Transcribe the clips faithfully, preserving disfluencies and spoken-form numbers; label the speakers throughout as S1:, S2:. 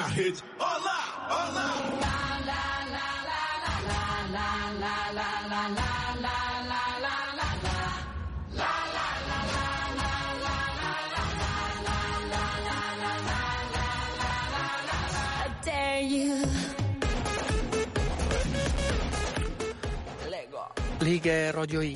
S1: my hits. Hola, hola. La la la la la la la la la la la la la la la. La la la la la la la la la la la la la. I dare you. Lego.
S2: لیگ رادیویی.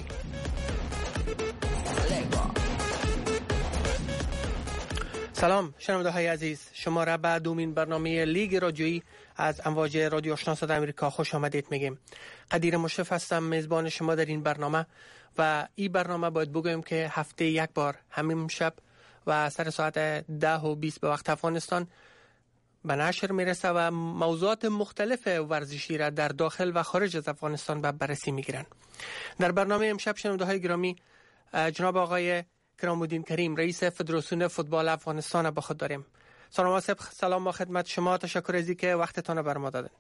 S2: سلام شنونده های عزیز، شما را به دومین برنامه لیگ رادیویی از امواج رادیو آشنا صدای آمریکا خوش آمدید میگیم. قدیر مشرف هستم، میزبان شما در این برنامه و این برنامه باید بگویم که هفته یک بار همین شب و سر ساعت ده و بیست به وقت افغانستان به نشر میرسه و موضوعات مختلف ورزشی را در داخل و خارج از افغانستان به بررسی میگیرن. در برنامه امشب شنونده های گرامی جناب آقای کرام‌الدین کریم رئیس فدراسیون فوتبال افغانستان با خود داریم. سلام آصف، سلام با خدمت شما، تشکر از اینکه وقتتان بر ما دادن.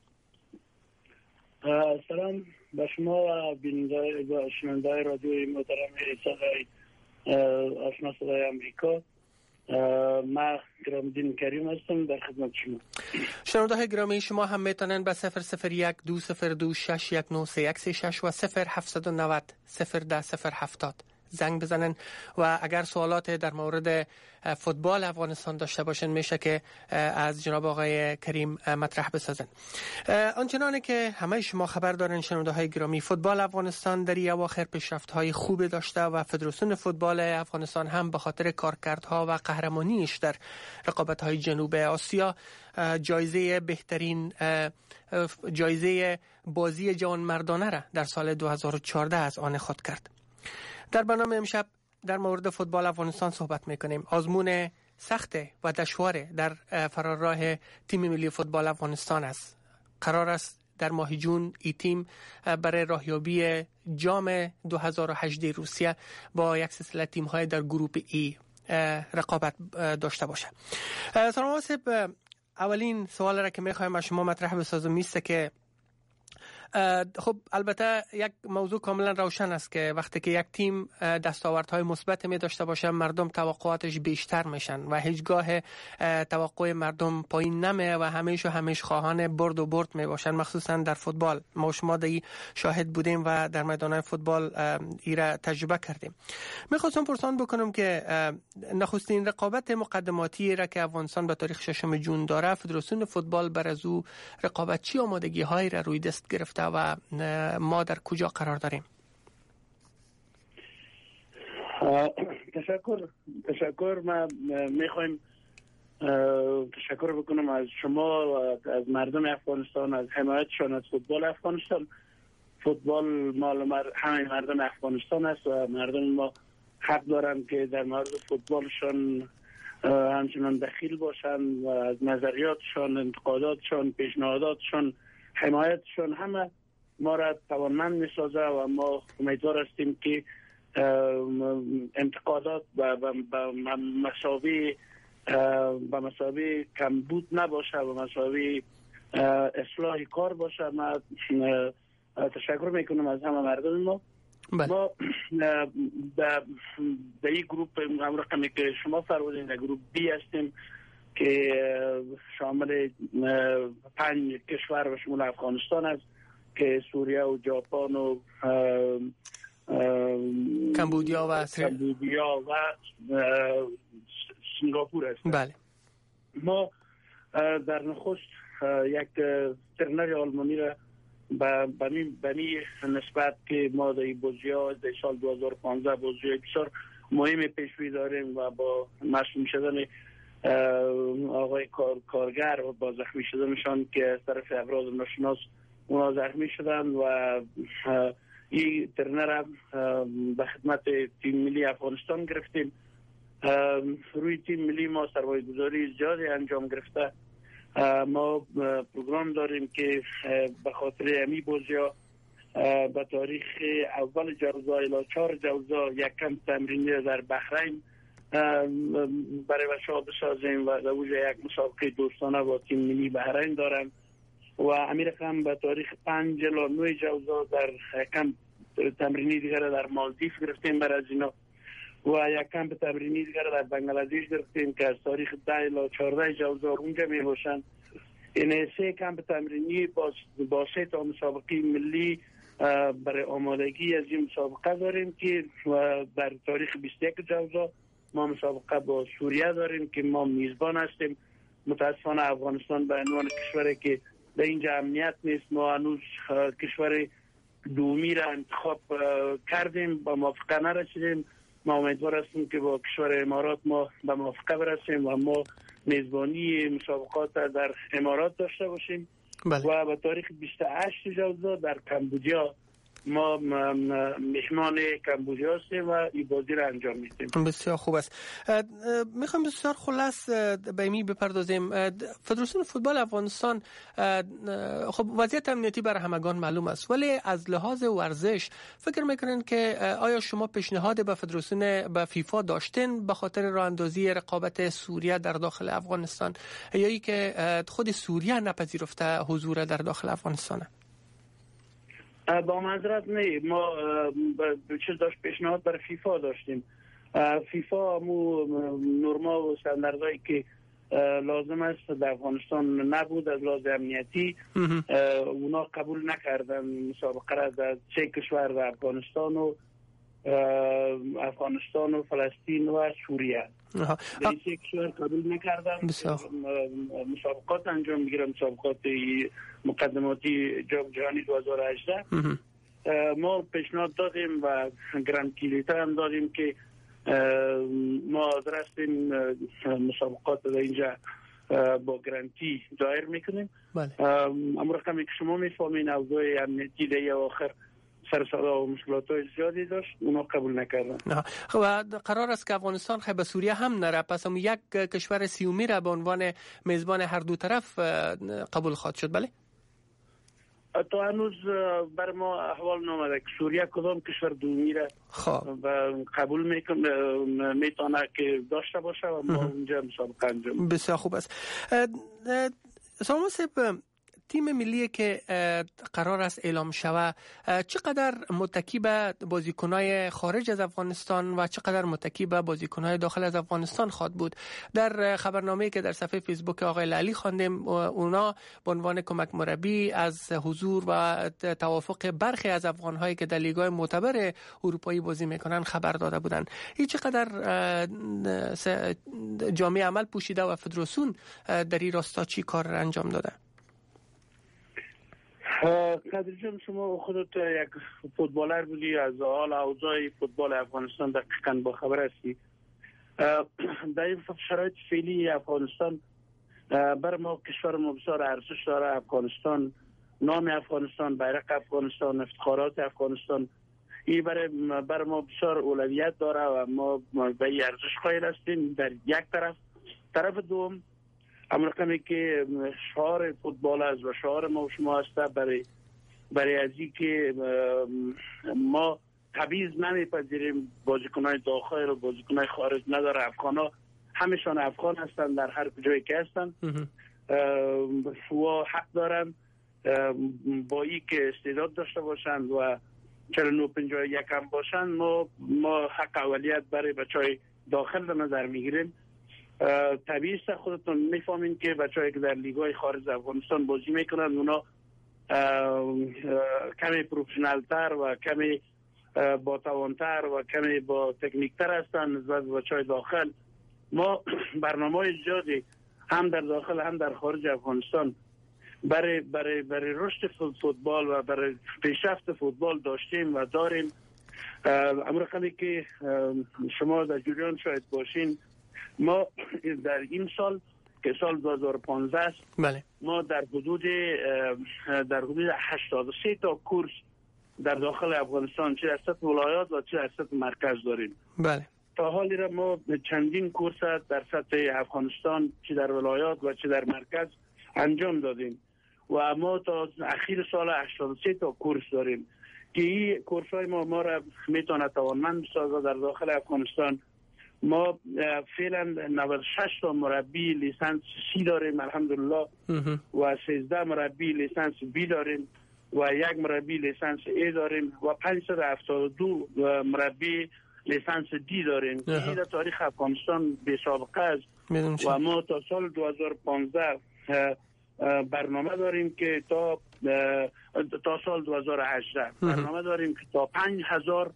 S3: سلام به شما و بیننده و شنونده رادیوی محترم صدای آشنا صدای آمریکا. من کرام‌الدین کریم هستم در خدمت شما.
S2: شنونده های گرامی، شما هم میتونن به صفر صفر یک دو صفر دو شش یک نه سه یک سه شش و صفر هفت نه صفر صفر ده صفر هفتاد زنگ بزنن و اگر سوالات در مورد فوتبال افغانستان داشته باشن میشه که از جناب آقای کریم مطرح بسازن. آنچنانه که همه شما خبر دارن شنونده های گرامی، فوتبال افغانستان در این اواخر پیشرفت های خوب داشته و فدراسیون فوتبال افغانستان هم به خاطر کارکردها و قهرمانیش در رقابت های جنوب آسیا جایزه بهترین جایزه بازی جوان مردانه را در سال دو هزار و چهارده از آن خود کرد. در برنامه امشب در مورد فوتبال افغانستان صحبت میکنیم. آزمون سخت و دشوار در فرارراه تیم ملی فوتبال افغانستان است. قرار است در ماه جون ای تیم برای راهیابی جام دو هزار و هجده روسیه با یک سلسله تیم های در گروه ای رقابت داشته باشه. سلام آصف، اولین سوال را که میخوایم از شما مطرح بسازم است که خب البته یک موضوع کاملا روشن است که وقتی که یک تیم دستاوردهای مثبت می داشته باشه مردم توقعاتش بیشتر میشن و هیچگاه توقع مردم پایین نمیه و همیشه همیش خواهان برد و برد می باشن، مخصوصا در فوتبال. ما شما دی شاهد بودیم و در میدان فوتبال ایره تجربه کردیم. میخواستم پرسان بکنم که نخستین رقابت مقدماتی را که افغانستان به تاریخ ششم جون داره، فدراسیون فوتبال بر از او رقابت چی آمادگی هایی را روی دست گرفته و ما در کجا قرار داریم؟
S3: تشکر تشکر ما میخوایم تشکر بکنم از شما و از مردم افغانستان از حمایتشان از فوتبال افغانستان. فوتبال مال مر... همه مردم افغانستان است و مردم ما حق دارن که در مورد فوتبالشان همچنان دخیل باشن و از نظریاتشان، انتقاداتشان، پیشنهاداتشان، حمایتشان همه ما را توانمند می‌سازه و ما امیدوار هستیم که انتقادات به مساوی به مساوی کمبود نباشه و مساوی اصلاح کار باشه. ما تشکر میکنم از همه مردم ما. بله. ما در این گروپ رقمی که شما فرمودین در گروپ بی هستیم که شامل پنج کشور و شمول افغانستان است که سوریه و ژاپن و
S2: کمبودیا و
S3: کمبودیا و سنگاپور است.
S2: بله.
S3: ما در نخست یک ترنر آلمانی را به می نسبت که ما در بازی‌ها در سال دو هزار و پانزده بازی بسیار مهم پیش‌روی داریم و با مصدوم شدن آقای کار، کارگر و با زخمی شدنشان که از طرف افراد ناشناس اونا زخمی شدن و این ترنر به خدمت تیم ملی افغانستان گرفتیم. روی تیم ملی ما سرمایه‌گذاری زیادی انجام گرفته. ما پروگرام داریم که به خاطر امی بازی‌ها به تاریخ اول جوزا الی چهار جوزا یک کمپ تمرینی در بحرین برای بچه‌ها بسازیم و در وجه یک مسابقه دوستانه با تیم ملی بحرین دارم و امیر هم به تاریخ پنج الی نه جوزا در کمپ تمرینی دیگر در مالدیف گرفتیم برای از اینا و یک کمپ تمرینی دیگر در بنگلادش گرفتیم که از تاریخ ده الی چهارده جوزار اونجا می باشند. این سه کمپ تمرینی با با سه تا مسابقه ملی برای آمادگی از این مسابقه داریم که در تاریخ بیست و یک جوزا ما مسابقه با سوریه داریم که ما میزبان هستیم. متاسفانه افغانستان به عنوان کشوری که در اینجا امنیت نیست، ما هنوز کشور دومی را انتخاب کردیم، با موافقه نرسیدیم. ما امیدوار هستیم که با کشور امارات ما به موافقه برسیم و ما میزبانی مسابقات در امارات داشته باشیم. بله. و به تاریخ بیست و هشت جوزا در کمبودیا ما مهمان کمبودیا هستیم و این بازی را انجام میدیم.
S2: بسیار خوب است. میخوام بسیار خلاص به این بپردازیم. فدراسیون فوتبال افغانستان خب وضعیت امنیتی برای همگان معلوم است، ولی از لحاظ ورزش فکر میکنین که آیا شما پیشنهاد به فدراسیون به فیفا داشتین به خاطر راه اندازی رقابت سوریه در داخل افغانستان، یا ای که خود سوریه نپذیرفته حضور در داخل افغانستان؟
S3: با معذرت نه، ما چیز داشت پیشنهاد برای فیفا داشتیم. فیفا مو نورما و استانداردهایی که لازم است در افغانستان نبود از لحاظ امنیتی. اونا قبول نکردن مسابقه را در سه کشور، در افغانستان و افغانستان و فلسطین و سوریه. در این سه کشور قبول نکردن مسابقات انجام میگیرن، مسابقات مقدماتی جام جهانی دو هزار و هجده. ما پیشنهاد دادیم و گراند کلیته هم دادیم که ما درستیم مسابقات در اینجا با گرانتی دایر میکنیم. اما رقمی که شما میفهمین اوضاع امنیتی در آخر سرسادا و مشکلات های زیادی داشت، اونا قبول نکردن.
S2: و قرار است که افغانستان خیلی به سوریه هم نره، پس هم یک کشور سیومی را به عنوان میزبان هر دو طرف قبول خواهد شد. بله؟
S3: تا هنوز بر ما احوال نامده که سوریه کدام کشور دومی را قبول میتونه که داشته باشه و ما اونجا مسابقه انجام.
S2: بسیار خوب است. سامان صاحب، تیم ملی که قرار است اعلام شوه چقدر متکی به بازیکنای خارج از افغانستان و چقدر متکی به بازیکنای داخل از افغانستان خواهد بود؟ در خبرنامه‌ای که در صفحه فیسبوک آقای لالی خواندیم، اونا به عنوان کمک مربی از حضور و توافق برخی از افغان‌هایی که در لیگ‌های معتبر اروپایی بازی میکنن خبر داده بودند. این چقدر جامعه عمل پوشیده و فدراسیون در این راستا چی کار انجام داده؟
S3: قدر جان، شما خودت یک فوتبالر بودی، از حال اوضاع فوتبال افغانستان دقیقاً با خبر هستی. در این شرایط فعلی افغانستان بر ما کشور ما بسیار ارزش داره. افغانستان، نام افغانستان، بیرق افغانستان، افتخارات افغانستان، این برای بر ما بسیار اولویت داره و ما به این ارزش قائل هستیم. در یک طرف طرف دوم امرقمی که شعار فوتبال است و شعار ما و شما هسته برای برای ازی که ما تبعیض نمیپذیریم. بازیکنای داخل و بازیکنای خارج نداره، افغانا همشان افغان هستن در هر کجایی که هستن و حق دارن با ای که استعداد داشته باشند و چهل و نه پنجاه و یک هم باشند. ما ما حق اولیت برای بچهای داخل در نظر میگیریم. طبیعی است خودتون میفهمین که بچه‌ای که در لیگ‌های خارج افغانستان بازی میکنن اونا کمی پروفشنال تر و کمی با توانتر و کمی با تکنیک تر هستن نسبت به بچه‌های داخل. ما برنامه‌های زیادی هم در داخل هم در خارج افغانستان برای برای برای رشد فوتبال و برای پیشرفت فوتبال داشتیم و داریم. امر که شما در جریان شاید باشین، ما در این سال که سال دو هزار و پانزده است،
S2: بله.
S3: ما در حدود در حدود هشتاد و سه تا کورس در داخل افغانستان، چه در سطح ولایات و چه در سطح مرکز داریم.
S2: بله.
S3: تا حالی را ما چندین کورس در سطح افغانستان، چه در ولایات و چه در مرکز انجام دادیم و ما تا اخیر سال هشتاد و سه تا کورس داریم که این کورس های ما ما را میتونه توانمند بسازه در داخل افغانستان. ما فعلا نود و شش تا مربی لیسانس سی داریم الحمدلله و سیزده مربی لیسانس بی داریم و یک مربی لیسانس ای داریم و پانصد و هفتاد و دو مربی لیسانس دی داریم که در تاریخ افغانستان بی سابقه است و ما تا سال دو هزار و پانزده برنامه داریم که تا تا سال دو هزار و هجده برنامه داریم که تا پنج هزار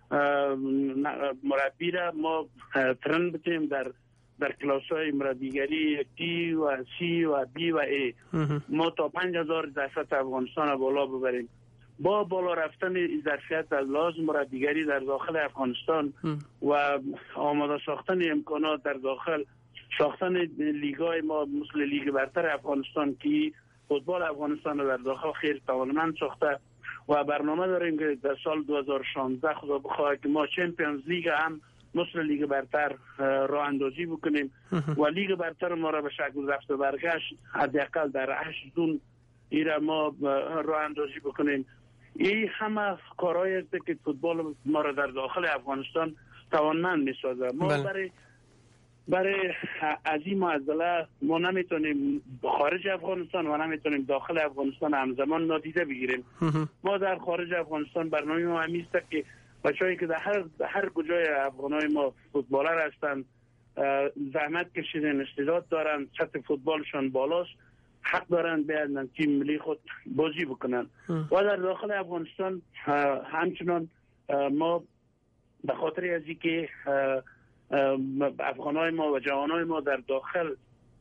S3: مربی را ما ترن بتیم در در کلاس های مربیگری تی و سی و بی و ای. ما تا پنج هزار ظرفیت افغانستان بالا ببریم. با بالا رفتن ظرفیت از لحاظ مربیگری در داخل افغانستان و آماده ساختن امکانات در داخل، ساختن لیگای ما مثل لیگ برتر افغانستان که فوتبال افغانستان در داخل خیلی توانمند ساخته و برنامه داریم که در سال دو هزار و شانزده خدا بخواه که ما چمپیونز لیگ هم مثل لیگ برتر راه اندازی بکنیم و لیگ برتر ما را به شکل رفت و برگشت حداقل در هشت زون ایره ما راه اندازی بکنیم. این همه کارهایی است که فوتبال ما را در داخل افغانستان توانمند می‌سازه. ما بله. برای برای از این معضله ما نمیتونیم خارج افغانستان و نمیتونیم داخل افغانستان همزمان نادیده بگیریم. ما در خارج افغانستان برنامه ما همی است که بچه‌ای که در هر هر کجای افغانای ما فوتبالر هستند، زحمت کشیدن، استعداد دارن، سطح فوتبالشون بالاست، حق دارن بیان تیم ملی خود بازی بکنن. و در داخل افغانستان همچنان ما به خاطر از اینکه افغانای ما و جوانای ما در داخل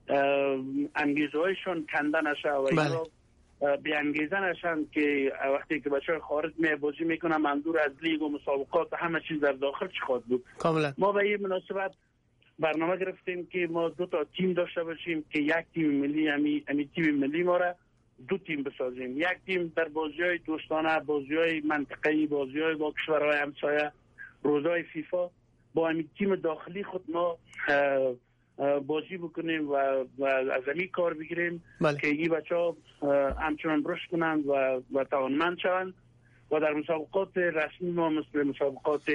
S3: انگیزه هایشون کنده نشه و اینا بی انگیزه نشن که وقتی که بچه خارج می بازی میکنن منظور از لیگ و مسابقات همه چیز در داخل چی خواهد بود. کاملا. ما به این مناسبت برنامه گرفتیم که ما دو تا تیم داشته باشیم که یک تیم ملی امی, امی تیم ملی ما را دو تیم بسازیم. یک تیم در بازی‌های دوستانه، بازی‌های منطقه‌ای، بازی‌های با کشورهای همسایه، روزهای فیفا با امی تیم داخلی خود ما بازی بکنیم و, و از امی کار بگیریم بله. که این بچه‌ها همچنان رشد کنند و و توانمند شوند و در مسابقات رسمی ما مثل مسابقات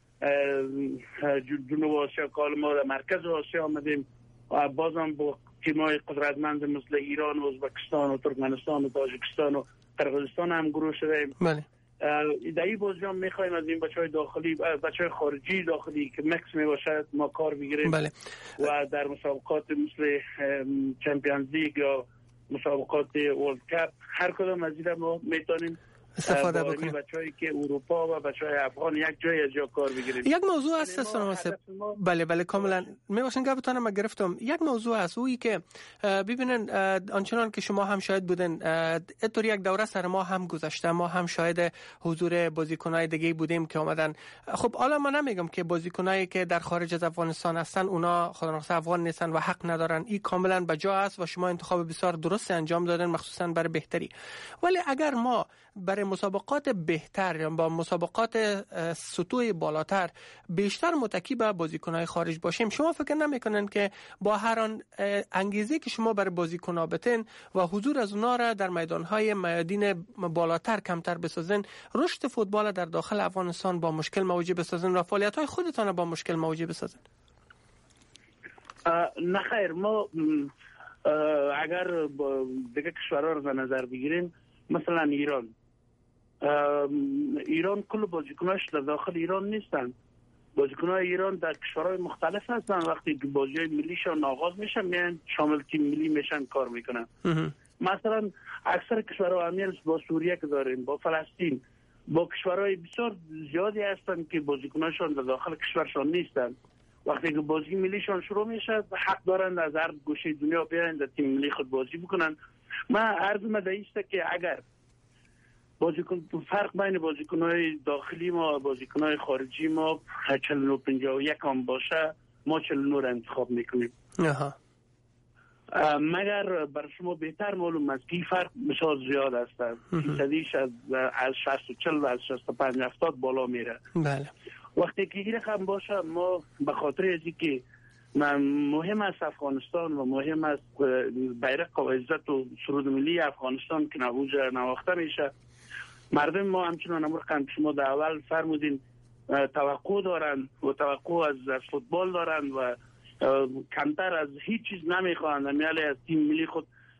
S3: جنوب آسیا کال ما در مرکز آسیا آمدیم و بازم با تیم‌های قدرتمند مثل ایران و ازبکستان و ترکمنستان و تاجیکستان و قرقیزستان هم گروه شدیم. بله. در این بازی هم میخوایم از این بچه‌های داخلی بچه‌های خارجی داخلی که مکس میباشد ما کار بگیریم بله. و در مسابقات مثل چمپیونز لیگ یا مسابقات ورلد کپ هر کدام از این ما میتونیم استفاده بکنیم. بچه‌هایی که اروپا و بچه‌های افغان یک جای از جا کار بگیریم. یک موضوع است سلام
S2: بله بله کاملا می‌باشن گفتم ما گرفتم. یک موضوع است اویی که ببینن آنچنان که شما هم شاهد بودن اینطور یک دوره سر ما هم گذشته، ما هم شاهد حضور بازیکن‌های دیگه بودیم که اومدن. خب حالا من نمیگم که بازیکنایی که در خارج از افغانستان هستن اونا خدا نخواسته افغان نیستن و حق ندارن. این کاملا بجا است و شما انتخاب بسیار درست انجام دادن مخصوصا برای بهتری. ولی اگر ما برای مسابقات بهتر یا با مسابقات سطوح بالاتر بیشتر متکی به بازیکن‌های خارج باشیم، شما فکر نمی‌کنن که با هر آن انگیزه که شما برای بازیکن‌ها بتین و حضور از اونها را در میدان‌های میادین بالاتر کمتر بسازن، رشد فوتبال در داخل افغانستان با مشکل مواجه بسازن و فعالیت‌های خودتان با مشکل مواجه بسازن؟
S3: نه خیر، ما اگر دیگه کشورها رو در نظر بگیریم، مثلا ایران ایران کل بازیکناش در داخل ایران نیستن. بازیکنای ایران در کشورهای مختلف هستن. وقتی که بازی‌های ملیشون آغاز میشن میان شامل تیم ملی میشن کار میکنن. مثلا اکثر کشورها همین با سوریه که داریم، با فلسطین، با کشورهای بسیار زیادی هستن که بازیکناشون در داخل کشورشون نیستن. وقتی که بازی ملیشون شروع میشه حق دارن از هر گوشه دنیا بیان در تیم ملی خود بازی بکنن. من عرض مده است که اگر بازیکن فرق بین بازیکن‌های داخلی ما و بازیکن‌های خارجی ما چهل و نه پنجاه و یک هم باشه، ما چهل و نه را انتخاب میکنیم. آها. مگر بر شما بهتر معلوم است که فرق بسیار زیاد است. فیصدیش از از شصت و چهل و از شصت و پنج هفتاد بالا میره. بله. وقتی که این رقم باشه ما به خاطر از اینکه مهم است افغانستان و مهم است بیرق و عزت و سرود ملی افغانستان که نبوج نواخته میشه، مردم ما همچنان امر رقم شما در اول فرمودین توقع دارن و توقع از, از فوتبال دارن و کمتر از هیچ چیز نمیخوان. میاله از تیم ملی خود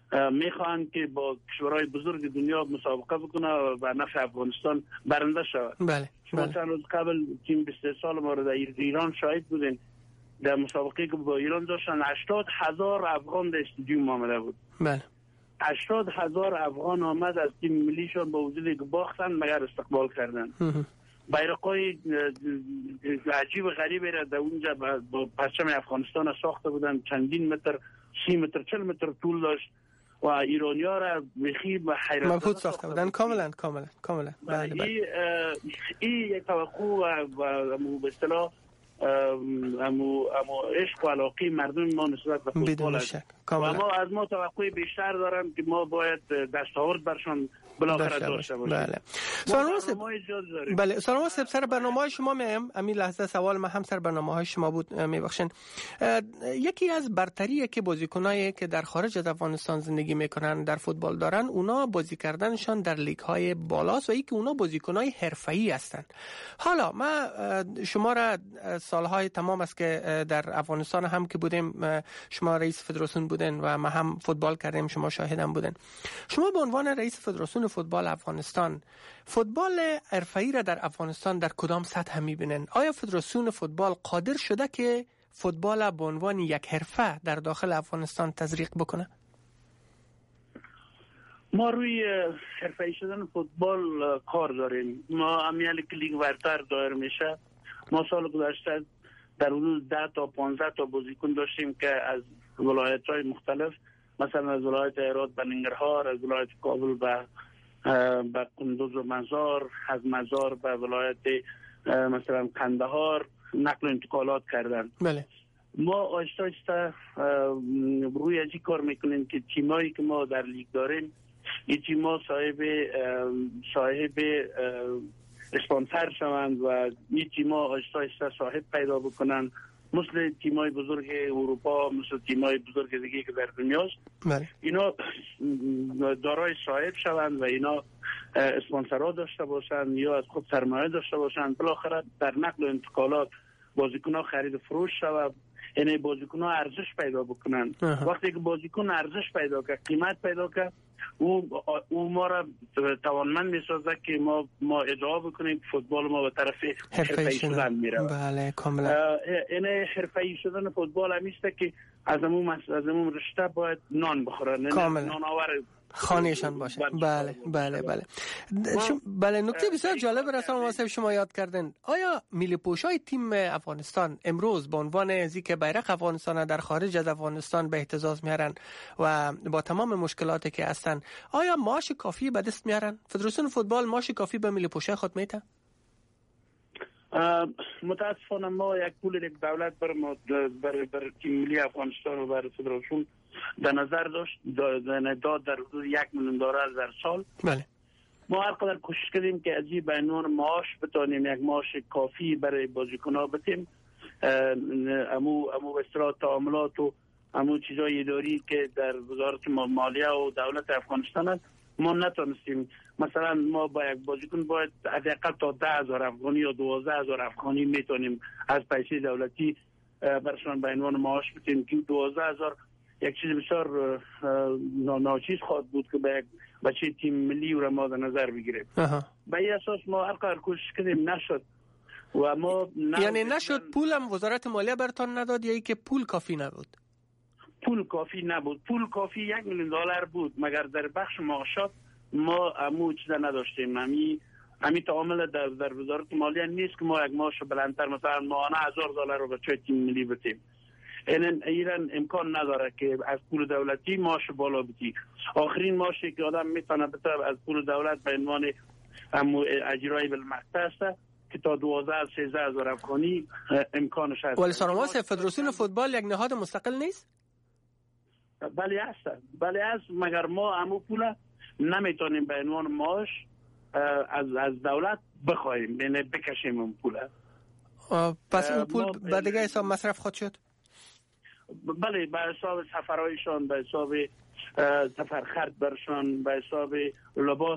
S3: میخواهند که با کشورهای بزرگ دنیا مسابقه بکنه و به نفع افغانستان برنده شود.
S2: بله
S3: شما چند روز قبل تیم بیست و سه سال ما رو در ایران شاهد بودین، در مسابقه که با ایران داشتن هشتاد هزار افغان در استادیوم آمده بود.
S2: بله
S3: هشتاد هزار افغان آمد از تیم ملیشون با وجودی که باختن مگر استقبال کردن. بیرقای عجیب و غریبی را در اونجا با پرچم افغانستان ساخته بودن، چندین متر، سی متر، چل متر طول داشت و ایرانی ها را بخی به حیرت
S2: مبهوت ساخته بودن. کاملا کاملا کاملا بله بله.
S3: این یک توقع و به اصطلاح امو امو عشق و علاقه مردم ما نسبت به فوتبال است و ما از ما توقع بیشتر دارم که ما باید دستاورد برشان بالاخره داشته باشیم.
S2: بله. سلام بله سلام سب سر برنامه‌های شما میم همین لحظه سوال ما هم سر برنامه‌های شما بود میبخشین. یکی از برتریه که بازیکنایی که در خارج از افغانستان زندگی میکنن در فوتبال دارن، اونا بازی کردنشان در لیگ‌های بالاست و اینکه اونا بازیکنای حرفه‌ای هستن. حالا ما شما را سالهای تمام است که در افغانستان هم که بودیم، شما رئیس فدراسیون بودن و ما هم فوتبال کردیم، شما شاهدم بودن. شما به عنوان رئیس فدراسیون فوتبال افغانستان، فوتبال حرفه‌ای را در افغانستان در کدام سطح می‌بینن؟ آیا فدراسیون فوتبال قادر شده که فوتبال به عنوان یک حرفه در داخل افغانستان تزریق بکنه؟
S3: ما روی حرفه‌ای شدن فوتبال کار داریم. ما امیالی که لیگ برتر دایر میشه، ما سال گذشته در حدود ده تا پانزده تا بازیکن داشتیم که از ولایت‌های مختلف، مثلا از ولایت هرات به ننگرهار، از ولایت کابل به به کندوز و مزار، از مزار به ولایت مثلا قندهار نقل و انتقالات کردن.
S2: بله.
S3: ما آهسته آهسته روی ازی کار میکنیم که تیمایی که ما در لیگ داریم این تیما صاحب صاحب اسپانسر شوند و این تیما آهسته آهسته صاحب پیدا بکنن، مثل تیمای بزرگ اروپا، مثل تیمای بزرگ دیگه که در دنیاست.
S2: بله.
S3: اینا دارای صاحب شوند و اینا اسپانسرها داشته باشند یا از خود سرمایه داشته باشند. بالاخره در نقل و انتقالات بازیکن‌ها خرید فروش شود، یعنی بازیکن‌ها ارزش پیدا بکنن. وقتی که بازیکن ارزش پیدا کنه، قیمت پیدا کنه، او او ما را توانمند می‌سازه که ما ما ادعا بکنیم فوتبال ما به طرف حرفه‌ای شدن میره.
S2: بله کاملا.
S3: این حرفه‌ای شدن فوتبال همیشه که از همون از همون رشته باید نان بخورن، نان آور
S2: خانهشان باشه. بله بله بله شم... بله نکته بسیار جالب رسانه واسه شما یاد کردن. آیا ملی پوشای تیم افغانستان امروز به عنوان ازی که بیرق افغانستان در خارج از افغانستان به اهتزاز میارن و با تمام مشکلاتی که هستن، آیا معاش کافی به دست میارن؟ فدراسیون فوتبال معاش کافی به ملی پوشای خود میده؟
S3: متاسفانه ما یک پول یک دولت بر بر بر تیم ملی افغانستان و بر فدراسیون در نظر داشت داد در حدود یک میلیون دلار در سال.
S2: بله.
S3: ما هر قدر کوشش کردیم که از این بینون معاش بتونیم یک معاش کافی برای بازیکن‌ها بدیم. امو امو به اصطلاح تعاملات و امو چیزای اداری که در وزارت مالیه و دولت افغانستان است ما نتونستیم. مثلا ما با یک بازیکن باید حداقل تا ده هزار افغانی یا دوازده هزار افغانی میتونیم از پیسه دولتی برشان به عنوان معاش بدیم که دوازده هزار یک چیز بسیار ناچیز خواهد بود که به یک بچه تیم ملی رو ما در نظر بگیریم. به این اساس ما هر قدر کوشش کردیم نشد و ما
S2: یعنی نشد. پولم وزارت مالیه برتان نداد یا ای که پول کافی نبود؟
S3: پول کافی نبود. پول کافی یک میلیون دلار بود مگر در بخش معاشات ما امو چیزا نداشتیم. امی امی تعامل در در وزارت مالیه نیست که ما یک معاش بلندتر مثلا ماهانه هزار دلار رو بچه تیم ملی بدیم. این ایران امکان نداره که از پول دولتی معاش بالا بدی. آخرین معاشی که آدم میتونه بده از پول دولت به عنوان اجرای بالمقطع است که تا دوازده سیزده هزار افغانی امکانش هست.
S2: ولی سرمایه فدراسیون فوتبال یک نهاد مستقل نیست؟
S3: بله است. بله است مگر ما همو پول نمیتونیم به عنوان معاش از از دولت بخوایم، یعنی بکشیم اون پول.
S2: پس اون پول به دیگه حساب مصرف خود شد؟
S3: بله به حساب سفرهایشان، به حساب سفر خرد برشان، به حساب لباس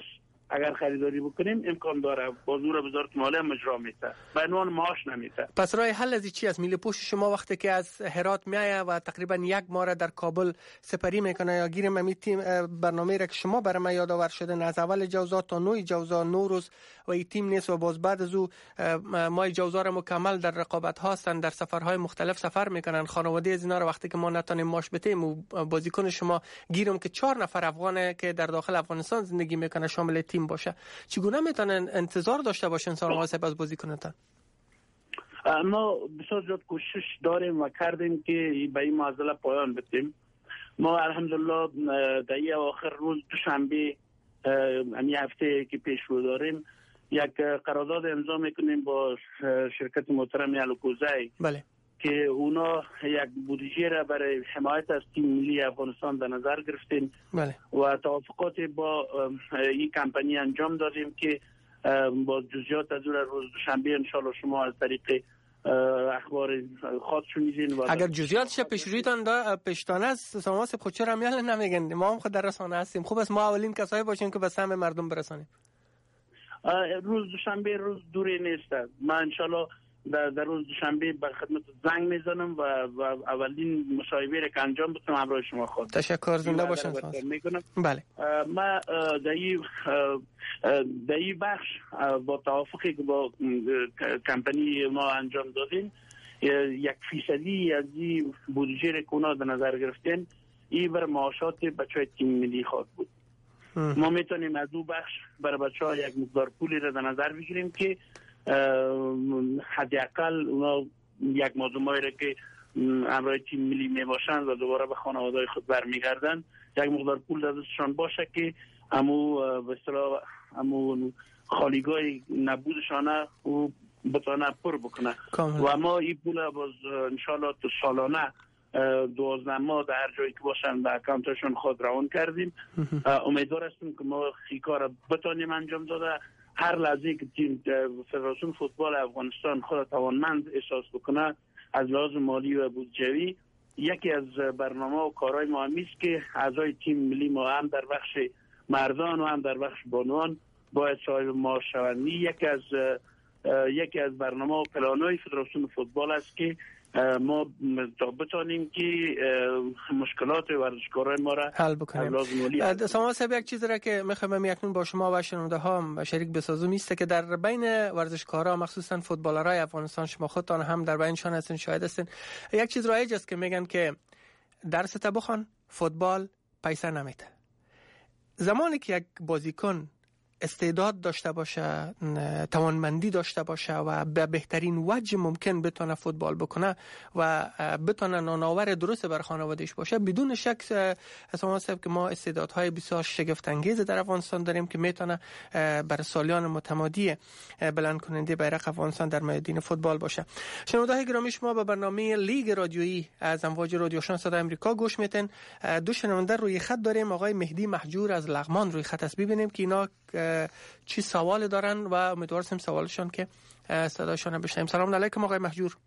S3: اگر خریداری بکنیم امکان داره با زور وزارت مالیه مجرا میشه، به عنوان معاش نمیشه.
S2: پس راه حل از چی است؟ میله پوش شما وقتی که از هرات میایه و تقریبا یک ماه در کابل سپری میکنه یا گیرم می تیم برنامه را که شما برای ما یادآور شدن از اول جوزا تا نوی جوزا نو روز و این تیم نیست و باز بعد از او مای جوزا را مکمل در رقابت هستند، در سفرهای مختلف سفر میکنن. خانواده از اینا رو وقتی که ما نتونیم ماش بتیم و بازیکن شما گیرم که چهار نفر افغانه که در داخل افغانستان زندگی میکنه شامل تیم باشه، چگونه میتونن انتظار داشته باشن سال مناسب از بازیکنتان؟
S3: ما بسیار زیاد کوشش داریم و کردیم که به این معضله پایان بدیم. ما الحمدلله در این آخر روز دوشنبه این هفته که پیش رو داریم یک قرارداد امضا میکنیم با شرکت محترم الوکوزی.
S2: بله.
S3: که اونا یک بودجه را برای حمایت از تیم ملی افغانستان در نظر گرفتیم.
S2: بله. و
S3: توافقات با این کمپانی انجام دادیم که با جزئیات از روز دوشنبه ان شاء الله شما از طریق اخبار خاص شنیدین.
S2: اگر جزئیاتش پیش رویتان دا پشتانه است سماسب خود چرا میال نمیگن؟ ما هم خود در رسانه هستیم، خوب است ما اولین کسایی باشیم که به سهم مردم برسانیم.
S3: روز دوشنبه روز دوری نیست. ما ان شاء الله در, در روز دوشنبه به خدمت زنگ میزنم و, و اولین مصاحبه را که انجام بدم همراه شما خواهد.
S2: تشکر، زنده باشین. بله.
S3: ما در این در این بخش با توافقی که با کمپانی ما انجام دادیم یک فیصدی از این بودجه را که اونا در نظر گرفتن این بر معاشات بچهای تیم ملی خواهد بود. ما میتونیم از دو بخش برای بچه‌ها یک مقدار پولی را در نظر بگیریم که حداقل اونا یک مادومایی را که همراه تیم ملی می باشند و دوباره به خانواده خود برمیگردند یک مقدار پول در دستشان باشه که امو به اصطلاح امو خالیگاه نبودشانه او بتونه پر بکنه. و ما این پول باز ان شاء الله تو سالانه دوازده ماه در هر جایی که باشن در اکانتشون خود روان کردیم. امیدوار هستیم که ما این کار بتونیم انجام داده. هر لحظه که تیم فدراسیون فوتبال افغانستان خود توانمند احساس بکنه از لحاظ مالی و بودجه‌ای، یکی از برنامه و کارهای مهمی است که اعضای تیم ملی ما هم در بخش مردان و هم در بخش بانوان باید صاحب معاش شوند. یکی از یکی از برنامه و پلان‌های فدراسیون فوتبال است که ما بتانیم که مشکلات ورزشکارای ما را
S2: حل بکنیم. سامان صاحب یک چیزی را که میخوام اکنون با شما و شنونده ها شریک بسازم است که در بین ورزشکارا مخصوصا فوتبالرای افغانستان شما خودتان هم در بینشان هستین شاهد هستین، یک چیز رایج است که میگن که درس تا بخوان فوتبال پیسه نمیده. زمانی که یک بازیکن استعداد داشته باشه، توانمندی داشته باشه و به بهترین وجه ممکن بتونه فوتبال بکنه و بتونه نانآور درست بر خانوادهش باشه، بدون شک سامان صاحب که ما استعدادهای بسیار شگفت انگیز در افغانستان داریم که میتونه بر سالیان متمادی بلند کننده بیرق افغانستان در میدان فوتبال باشه. شنونده‌های گرامی شما به برنامه لیگ رادیویی از امواج رادیو آشنا صدای آمریکا گوش میتین. دو شنونده روی خط داریم، آقای مهدی محجور از لغمان روی خط است. ببینیم که اینا چی سوال دارن و امیدوار هستیم سوالشون که صداشون بشنویم. سلام علیکم آقای محجور.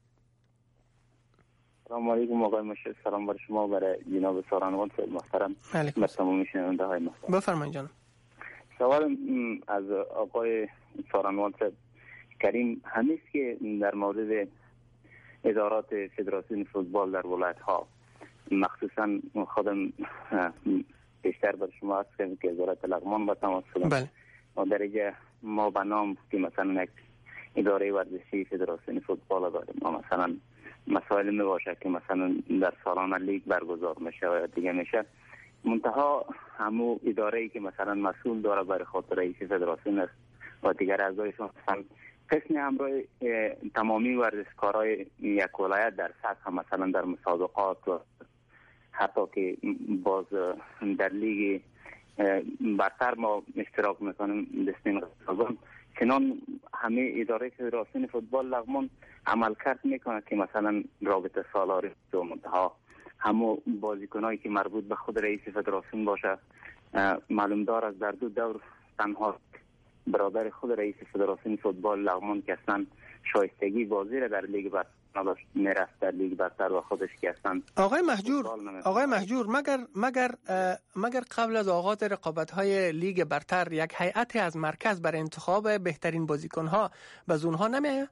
S4: سلام علیکم آقای مشیر، سلام بر شما برای جناب سارنوان صاحب محترم و تمام شنونده های محترم.
S2: بفرمایید جانم.
S4: سوال از آقای سارنوان صاحب کریم همیست که در مورد ادارات فدراسیون فوتبال در ولایت ها، مخصوصا خودم بیشتر بر شما هست که وزارت لغمان با تماس شدم.
S2: بله.
S4: و درجه ما به نام که مثلا یک اداره ورزشی فدراسیون فوتبال داریم و مثلا مسائل می باشه که مثلا در سالانه لیگ برگزار میشه و دیگه میشه، منتها همو اداره ای که مثلا مسئول داره برای خاطر رئیس فدراسیون است و دیگر اعضایشون مثلا قسم همراه تمامی ورزشکارای یک ولایت در سطح مثلا در مسابقات و حتی که باز در لیگ برتر ما اشتراک میکنیم دستین قضاوان، چنان همه اداره فدراسیون فوتبال لغمان عمل کرد میکنه که مثلا رابطه سالاری و منتها همو بازیکنایی که مربوط به خود رئیس فدراسیون باشه معلوم دار از در دو دور تنها برادر خود رئیس فدراسیون فوتبال لغمان که اصلا شایستگی بازی را در لیگ نداشت میرفت در لیگ برتر و خودش که اصلا
S2: آقای مهجور آقای مهجور مگر مگر مگر قبل از آغاز رقابت‌های لیگ برتر یک هیئتی از مرکز برای انتخاب بهترین بازیکن‌ها به اونها نمیاد؟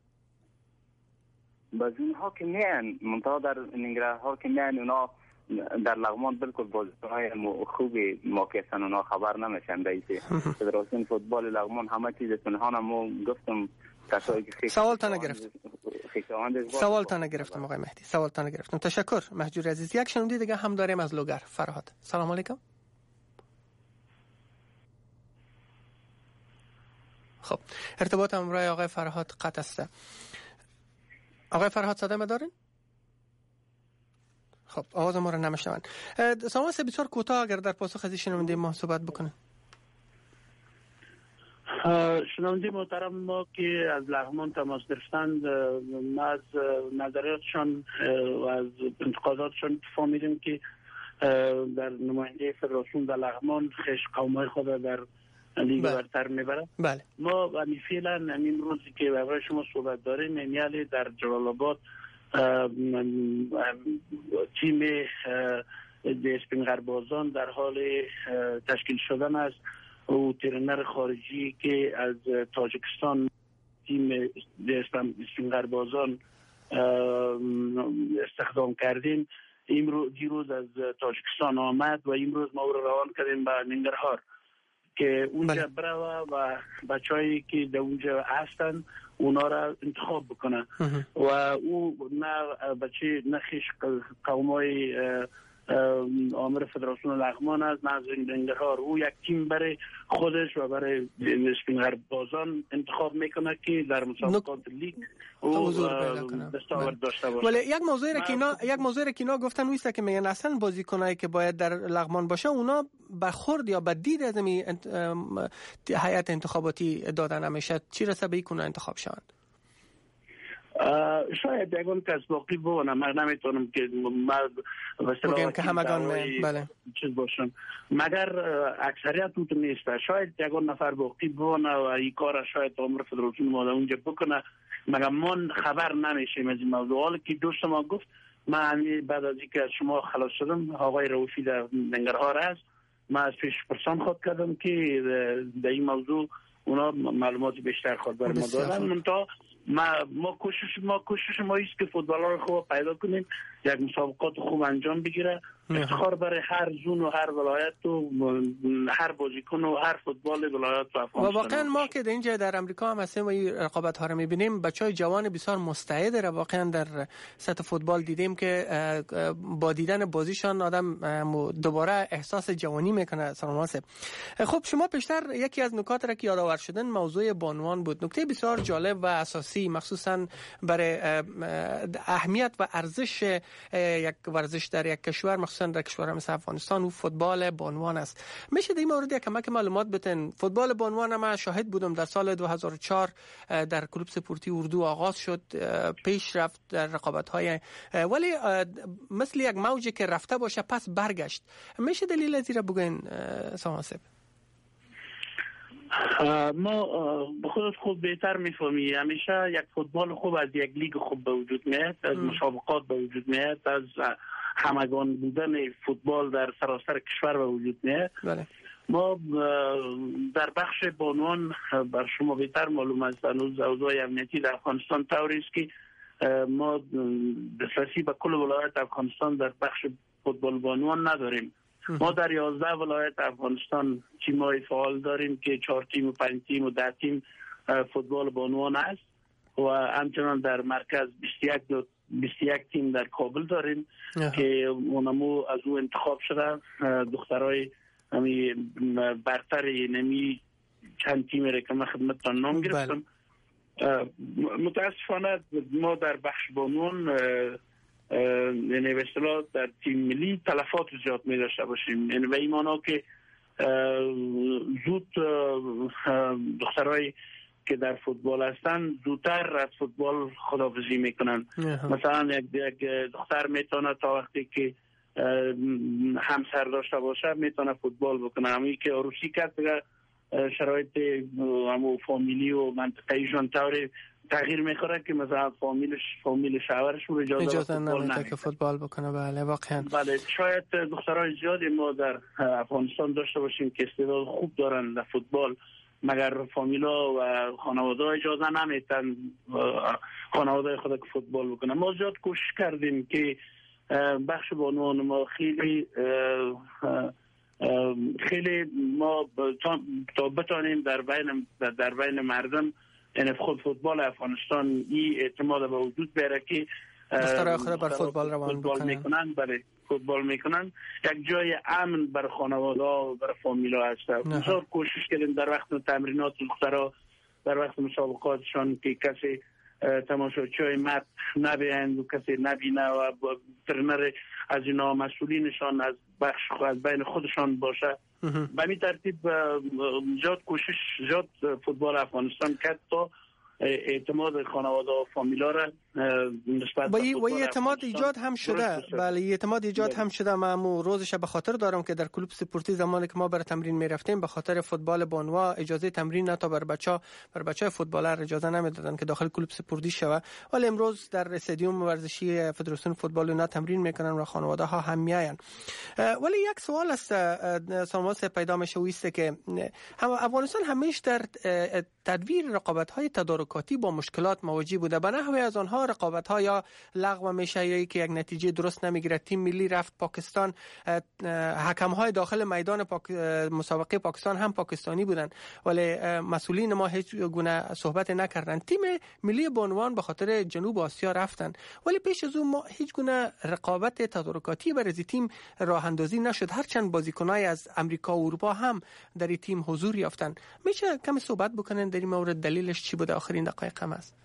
S4: باز اونها که میان منتها در نگران‌ها که میان اونا در لغمان بالکل بازیکن‌های خوبی ما که اصلا اونا خبر نمیشن. رئیس فدراسیون فوتبال لغمان همه چیز پنهان مو گفتم کسایی که
S2: سوال تا نگرفتم سوال تا نگرفتم آقای مهدی سوال تا نگرفتم. تشکر مهجور عزیز. یک شنونده دیگه هم داریم از لوگر. فرهاد سلام علیکم. خب ارتباط همراه آقای فرهاد قطع است. آقای فرهاد صدا ما دارین؟ خب آواز ما رو نمیشنوند. سلام سه بسیار کوتاه اگر در پاسخ از شنونده ما صحبت بکنه.
S3: شنونده محترم ما که از لغمان تماس گرفتند، ما از نظریاتشان و از انتقاداتشان فهمیدیم که در نماینده فدراسیون در لغمان خش قومای خود در لیگ برتر میبره.
S2: بله. ما
S3: همین فعلا همین روزی که برای شما صحبت داریم یعنی در جلال آباد تیم اسپینغربازان در حال تشکیل شدن است. او ترنر خارجی که از تاجیکستان تیم اسپینغربازان استخدام کردیم امروز دیروز از تاجیکستان آمد و امروز ما رو روان کردیم به ننگرهار که اونجا بره و بچه‌ای که در اونجا هستن اونا را انتخاب بکنه و او نه بچه نخیش قومای آمر فدراسیون لغمان است نه از ننگرهار. او یک تیم برای خودش و برای اسپینغربازان انتخاب میکنه که در مسابقات لیگ او دستاورد داشته باشه.
S2: ولی یک موضوعی را که اینا یک موضوعی را که اینا گفتن نیست که میگن اصلا بازیکنایی که باید در لغمان باشه اونا برخورد یا بدید از می هیئت انتخاباتی دادن نمیشه. چی رسه به اینکه انتخاب شوند؟
S3: شاید یکون کس باقی بونه. من نمیتونم که من
S2: بگم که همگان بله
S3: چیز باشم مگر اکثریت اون نیست. شاید یکون نفر باقی بونه و این کار شاید عمر فدراسیون ما اونجا بکنه مگر من خبر نمیشیم از این موضوع. حالا که دوست ما گفت من بعد از اینکه از شما خلاص شدم آقای روفی در ننگرهار است من از پیش پرسان خود کردم که در این موضوع اونا معلومات بیشتر خود بر ما دادن. منتها ما ما کوشش ما کوشش ما است که فوتبال‌ها رو خوب پیدا کنیم یک مسابقات خوب انجام بگیره افتخار برای هر زون و هر ولایت و هر بازیکن و هر فوتبال ولایت و افغانستان.
S2: و واقعا ما که در اینجا در امریکا هم هستیم و این رقابت‌ها رو می‌بینیم بچهای جوان بسیار مستعد را واقعا در سطح فوتبال دیدیم که با دیدن بازیشان آدم دوباره احساس جوانی میکنه. سلام واسه. خب شما پیشتر یکی از نکات را که یادآور شدن موضوع بانوان بود. نکته بسیار جالب و اساسی مخصوصا برای اهمیت و ارزش یک ورزش در یک کشور مخصوصا در کشور مثل افغانستان و فوتبال بانوان است. میشه در این مورد یک کمک معلومات بدین؟ فوتبال بانوان ما شاهد بودم در سال دو هزار و چهار در کلوب سپورتی اردو آغاز شد، پیش رفت در رقابت‌های ولی مثل یک موجی که رفته باشه پس برگشت. میشه دلیل از این بگین ساماسب؟
S3: ما به خودت خوب بهتر میفهمی همیشه یک فوتبال خوب از یک لیگ خوب به وجود میاد، از مسابقات به وجود میاد، از همگان بودن فوتبال در سراسر کشور به وجود میاد.
S2: بله.
S3: ما در بخش بانوان بر شما بهتر معلوم است هنوز اوضاع امنیتی در افغانستان طوری است که ما دسترسی به کل ولایت افغانستان در بخش فوتبال بانوان نداریم. ما در یازده ولایت افغانستان تیم‌های فعال داریم که چهار تیم و پنج تیم و ده تیم فوتبال بانوان است و همچنان در مرکز بیست و یک تیم در کابل داریم که اونمو از او انتخاب شده دخترای همی برتر نمی چند تیم را که من خدمتتان نام گرفتم. متاسفانه ما در بخش بانوان یعنی به اصطلاح در تیم ملی تلفات زیاد می داشته باشیم، یعنی به این معنا که زود دخترای که در فوتبال هستن زودتر از فوتبال خداحافظی میکنن. مثلا یک, یک دختر میتونه تا وقتی که همسر داشته باشه میتونه فوتبال بکنه، همین که عروسی کرد شرایط همو فامیلی و منطقه‌ایشان طوری تغییر میخوره که مثلا فامیلش فامیل شوهرش رو اجازه,
S2: اجازه نمیده که فوتبال بکنه. بله واقعا.
S3: بله شاید دخترای زیادی ما در افغانستان داشته باشیم که استعداد خوب دارن در فوتبال، مگر فامیلا و خانواده اجازه نمیتن خانواده خود که فوتبال بکنه. ما زیاد کوشش کردیم که بخش بانوان ما خیلی خیلی ما تا بتانیم در بین در بین مردم یعنی خود فوتبال افغانستان این اعتماد به وجود بیاره که
S2: دخترای خود بر فوتبال روان
S3: فوتبال میکنن. برای فوتبال میکنن یک جای امن بر خانواده و بر فامیلا هست. بسیار کوشش کردیم در وقت تمرینات دخترها، در وقت مسابقاتشان که کسی تماشاچی مت نبینند و کسی نبینه و ترنر از اینا مسئولینشان از بخش از بین خودشان باشه. به این ترتیب زیاد کوشش زیاد فوتبال افغانستان کرد تا اعتماد خانواده و فامیلا را نسبت به
S2: و اعتماد ایجاد هم شده. بله اعتماد ایجاد هم شده. من روزش به خاطر دارم که در کلوب سپورتی زمانی که ما برای تمرین می رفتیم به خاطر فوتبال بانوا اجازه تمرین نتا بر بچا بر بچای فوتبالر اجازه نمیدادن که داخل کلوب سپورتی شوه، ولی امروز در استادیوم ورزشی فدراسیون فوتبال اونا تمرین میکنن و خانواده ها هم میاین. ولی یک سوال است ساموس پیدا میشه است که افغانستان همیشه در تدویر رقابت های تدارکاتی با مشکلات مواجه بوده. به نحوی از آنها رقابت ها یا لغو میشه یا که یک نتیجه درست نمیگیره. تیم ملی رفت پاکستان، حکم های داخل میدان پاک... مسابقه پاکستان هم پاکستانی بودن ولی مسئولین ما هیچ گونه صحبت نکردن. تیم ملی بانوان به خاطر جنوب آسیا رفتن ولی پیش از اون ما هیچ گونه رقابت تدارکاتی برای تیم راه اندازی نشد، هرچند بازیکنای از امریکا و اروپا هم در این تیم حضور یافتن. میشه کمی صحبت بکنن در این مورد دلیلش چی بوده؟ آخرین دقایق هم است.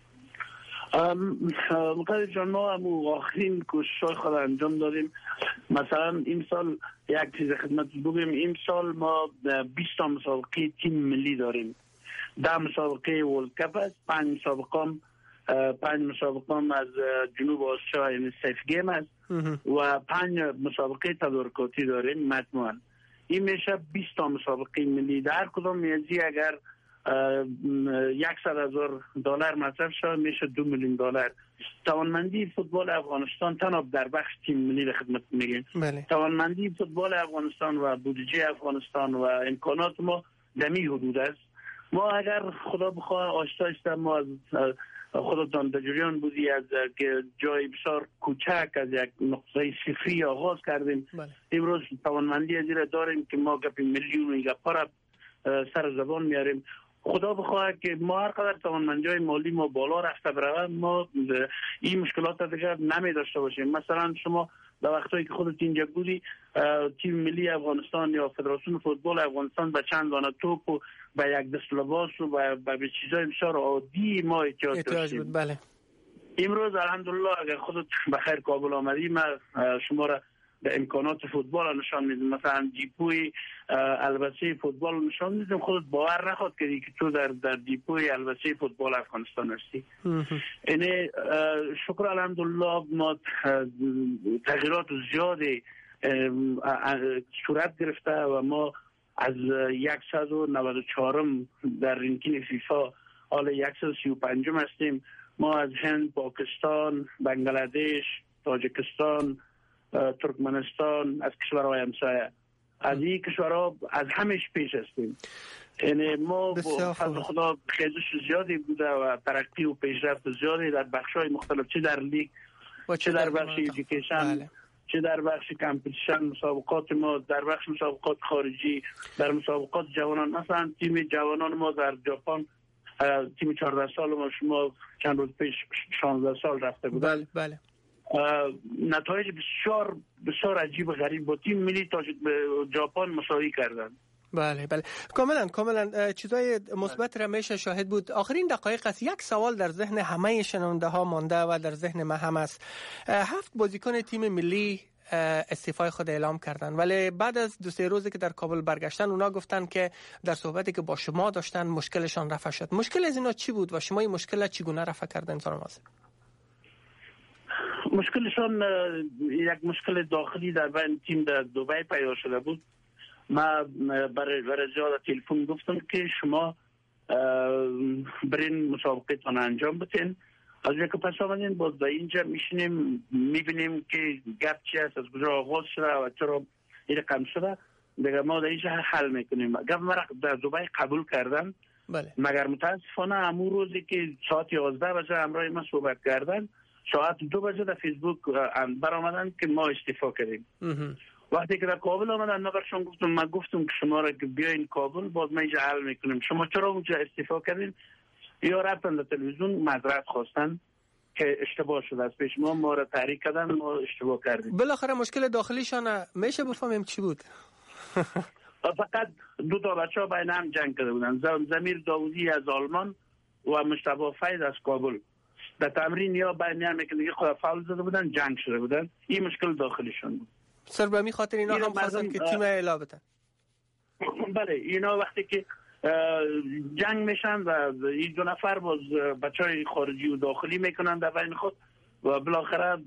S3: مقدر جان ما هم آخرین کوشش‌های خود انجام دادیم. مثلا این سال یک چیز خدمت بگیم، این سال ما بیست تا مسابقه تیم ملی داریم. ده مسابقه ورلد کپ است، پنج مسابقه هم پنج مسابقه هم از جنوب آسیا یعنی سیف گیم است و پنج مسابقه تدارکاتی داریم مجموعاً. این میشه بیست تا مسابقه ملی. در کدام میازی اگر یکصد هزار دلار مصرف شد میشه دو میلیون دلار. توانمندی فوتبال افغانستان تنها در بخش تیم ملی به خدمت میگیم. بله. توانمندی فوتبال افغانستان و بودجه افغانستان و امکانات ما دمی حدود است. ما اگر خدا بخواه آهسته آهسته ما از خودتان در جریان بودی از که جای بسیار کوچک از یک نقطه صفری آغاز کردیم. بله. امروز توانمندی از این داریم که ما گپ میلیون گپ را سر زبان میاریم. خدا بخواه که ما هر قدر توانمندی مالی ما بالا رفته بروه ما این مشکلات دیگر نمی داشته باشیم. مثلا شما در وقتی که خودت اینجا بودی تیم ملی افغانستان یا فدراسیون فوتبال افغانستان به چند دانه توپ و به یک دست لباس و به به چیزای بسیار عادی ما احتیاج داشتیم.
S2: بله.
S3: امروز الحمدلله اگر خودت بخیر کابل آمدی ما شما را به امکانات فوتبال نشان میدیم. مثلا دیپوی البسه فوتبال نشان میدیم. خودت باور نخواد کردی که تو در در دیپوی البسه فوتبال افغانستان هستی. یعنی شکر الحمدلله ما تغییرات زیادی صورت گرفته و ما از صد و نود و چهار در رنکینگ فیفا حالا صد و سی و پنج هستیم. ما از هند، پاکستان، بنگلادش، تاجیکستان، ترکمنستان از کشورهای همسایه از این کشورها از همش پیش هستیم. یعنی ما با فضل خدا خیزش زیادی بوده و ترقی و پیشرفت زیادی در بخش‌های مختلف، چه در لیگ و چه در بخش ایژوکیشن، بله. چه در بخش کمپیتیشن مسابقات ما، در بخش مسابقات خارجی، در مسابقات جوانان. مثلا تیم جوانان ما در ژاپن تیم چهارده سال ما شما چند روز پیش شانزده سال رفته بود.
S2: بله بله.
S3: نتایج بسیار بسیار عجیب و غریب با تیم ملی تا ژاپن مساوی کردن.
S2: بله بله کاملا کاملا چیزای مثبت را میشه شاهد بود. آخرین دقایق است. یک سوال در ذهن همه شنونده ها مانده و در ذهن ما هم است. هفت بازیکن تیم ملی استعفای خود اعلام کردن ولی بعد از دو سه روزی که در کابل برگشتن اونا گفتن که در صحبتی که با شما داشتن مشکلشان رفع شد. مشکل از اینا چی بود و شما این مشکل چگونه رفع کردن سرمازه؟
S3: مشکلشان یک مشکل داخلی در بین تیم در دبی پیدا شده بود. ما برای برای زیاد تلفن گفتم که شما برین مسابقه تان انجام بتین. از جایی که پس آمدین باز به اینجا میشینیم میبینیم که گپ چی است، از کجا آغاز شده و چرا این رقم شده، دیگه ما در اینجا حل میکنیم. گپ مرا در دبی قبول کردن،
S2: بله.
S3: مگر متاسفانه امو روزی که ساعت یازده بجه همراه ما صحبت کردن، ساعت دو بجه در فیسبوک برآمدن که ما استعفا کردیم. وقتی که در کابل آمدن ما برشون گفتم، من گفتم که شما را که بیاین کابل باز ما اینجا حل میکنیم، شما چرا اونجا استعفا کردین؟ یا رفتن در تلویزیون معذرت خواستن که اشتباه شده است، پیش ما ما را تحریک کردن، ما اشتباه کردیم.
S2: بالاخره مشکل داخلیشان میشه بفهمیم چی بود؟
S3: فقط دو تا بچه ها بین هم جنگ کرده بودن، زمیر داودی از آلمان و مصطفی فیض از کابل. در تمرین یا بین هم که دیگه خود فاول زده بودن، جنگ شده بودن. این مشکل داخلیشون بود.
S2: سر به می خاطر اینا هم خواستن که تیم اعلا بتن.
S3: بله، اینا وقتی که جنگ میشن و این دو نفر باز بچهای خارجی و داخلی میکنن در بین خود و بالاخره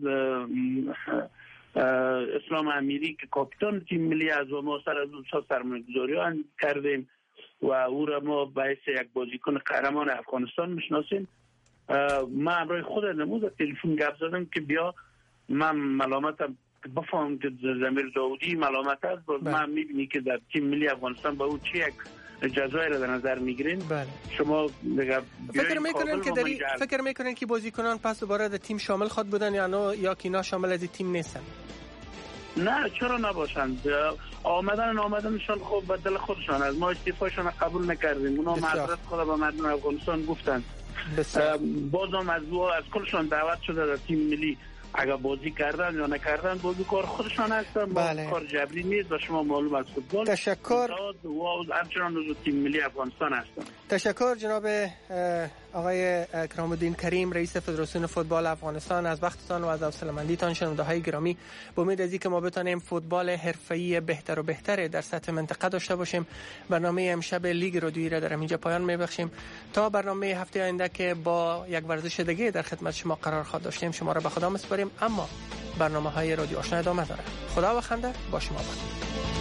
S3: اسلام امیری که کاپیتان تیم ملی از ما سر از اون سرمایه‌گذاری کردیم و او را ما باعث یک بازیکن قهرمان افغانستان میشناسیم. من امروز خود نموز تلفن گپ زدم که بیا من ملامتم بفهم که زمیر داودی ملامت است، باز من میبینی که در تیم ملی افغانستان با او چی یک جزایی را در نظر میگیرین.
S2: بله.
S3: شما دیگه
S2: فکر میکنین که داری فکر میکنین که بازیکنان پس دوباره در تیم شامل خود بودن یا نه، یا که اینا شامل از تیم نیستن؟
S3: نه، چرا نباشند؟ آمدن آمدنشان خوب به دل خودشان، از ما استعفاشون قبول نکردیم، اونا معذرت خود به مردم افغانستان گفتن. بازم از او از کلشان دعوت شده در تیم ملی، اگر بازی کردن یا نکردن بازی کار خودشان هستن. بله. کار جبری نیست و شما معلوم از فوتبال.
S2: تشکر.
S3: و همچنان از تیم ملی افغانستان هستن.
S2: تشکر جناب آقای کرام الدین کریم، رئیس فدراسیون فوتبال افغانستان، از وقتتان و از حوصله‌مندیتان. شنونده‌های گرامی، با امید از اینکه ما بتونیم فوتبال حرفه‌ای بهتر و بهتر در سطح منطقه داشته باشیم، برنامه امشب لیگ رادیویی را در اینجا پایان می‌بخشیم. تا برنامه هفته آینده که با یک ورزش دیگه در خدمت شما قرار خواهد داشتیم، شما را به خدا می‌سپاریم. اما برنامه‌های رادیو آشنا ادامه داره. خدا و خنده با شما باد.